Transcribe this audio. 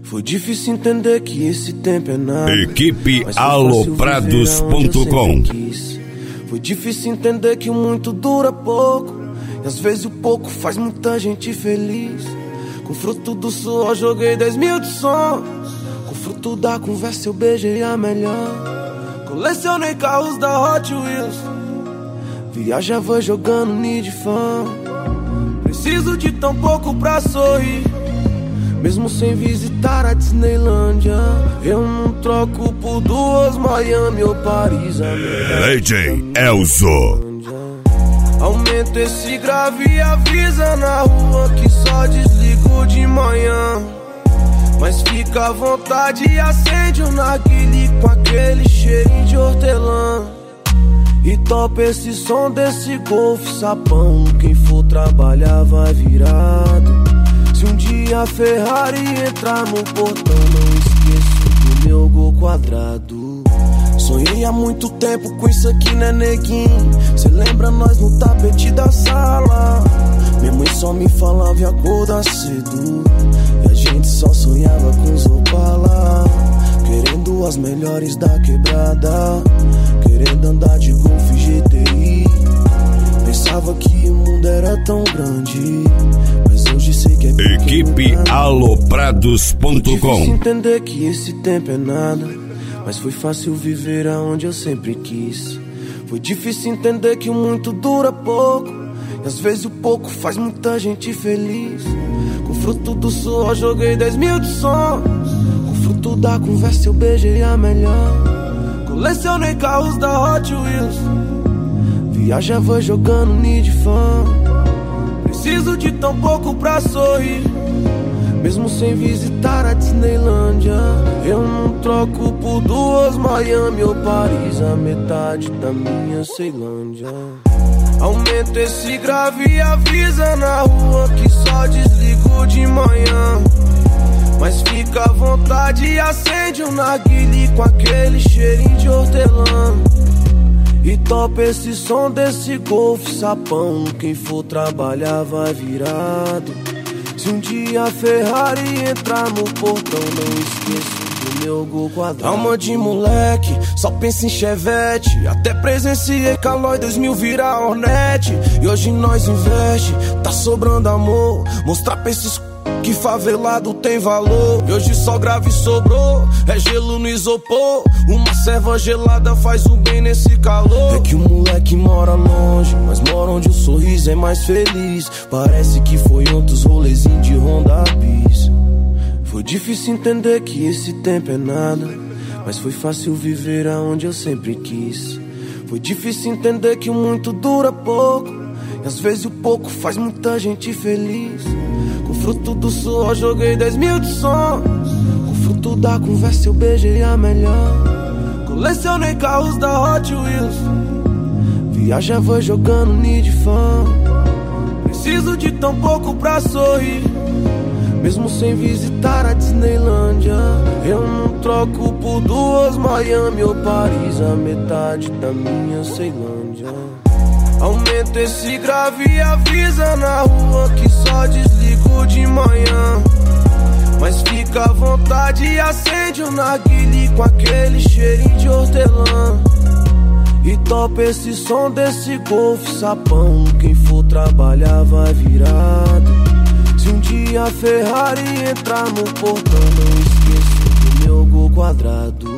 Foi difícil entender que esse tempo é nada. Equipe Aloprados.com. Foi difícil entender que o muito dura pouco, e às vezes o pouco faz muita gente feliz. Com fruto do suor joguei 10 mil de sons, com fruto da conversa eu beijei a melhor. Colecionei carros da Hot Wheels, viajava jogando Need Fan. Preciso de tão pouco pra sorrir, mesmo sem visitar a Disneylândia. Eu não troco por duas Miami ou Paris. DJ Elzo. Aumenta esse grave e avisa na rua que só desligo de manhã. Mas fica à vontade e acende um narguile com aquele cheirinho de hortelã. E topa esse som desse Golf sapão. Quem for trabalhar vai virado. Se um dia a Ferrari entrar no portão, não esqueço do meu Gol quadrado. Sonhei há muito tempo com isso aqui, né, neguinho? Cê lembra nós no tapete da sala? Minha mãe só me falava em acordar cedo, e a gente só sonhava com os Opala. Querendo as melhores da quebrada, querendo andar de Golf GTI. Pensava que o mundo era tão grande, mas hoje sei que é pequeno. Equipe Aloprados.com. Difícil entender que esse tempo é nada, mas foi fácil viver aonde eu sempre quis. Foi difícil entender que o muito dura pouco, e às vezes o pouco faz muita gente feliz. Com fruto do suor joguei 10 mil de sons, com fruto da conversa eu beijei a melhor. Colecionei carros da Hot Wheels, viajava jogando Need Fan. Preciso de tão pouco pra sorrir, mesmo sem visitar a Disneylândia. Eu não troco por duas Miami ou Paris, a metade da minha Ceilândia. Aumenta esse grave e avisa na rua que só desligo de manhã. Mas fica à vontade e acende um narguile com aquele cheirinho de hortelã. E topa esse som desse Golf sapão. Quem for trabalhar vai virado. Se um dia a Ferrari entrar no portão, não esqueço do meu Gol quadrado. Alma de moleque, só pensa em Chevette. Até presenciei Calói 2000 virar Hornet. E hoje nós investe, tá sobrando amor. Mostrar pra esses que favelado tem valor. E hoje só grave sobrou, é gelo no isopor. Uma serva gelada faz um bem nesse calor. É que o moleque mora longe, mas mora onde o sorriso é mais feliz. Parece que foi outros rolezinhos de Honda Bis. Foi difícil entender que esse tempo é nada, mas foi fácil viver aonde eu sempre quis. Foi difícil entender que o muito dura pouco, e às vezes o pouco faz muita gente feliz. Com fruto do suor joguei 10 mil de sons, com fruto da conversa eu beijei a melhor. Colecionei carros da Hot Wheels, viajava jogando Need Fan. Preciso de tão pouco pra sorrir, mesmo sem visitar a Disneylândia. Eu não troco por duas Miami ou Paris, a metade da minha Ceilândia. Aumenta esse grave e avisa na rua que só desligo de manhã. Mas fica à vontade e acende um narguile com aquele cheirinho de hortelã. E topa esse som desse Golf sapão. Quem for trabalhar vai virado. Se um dia a Ferrari entrar no portão, não esqueço do meu Gol quadrado.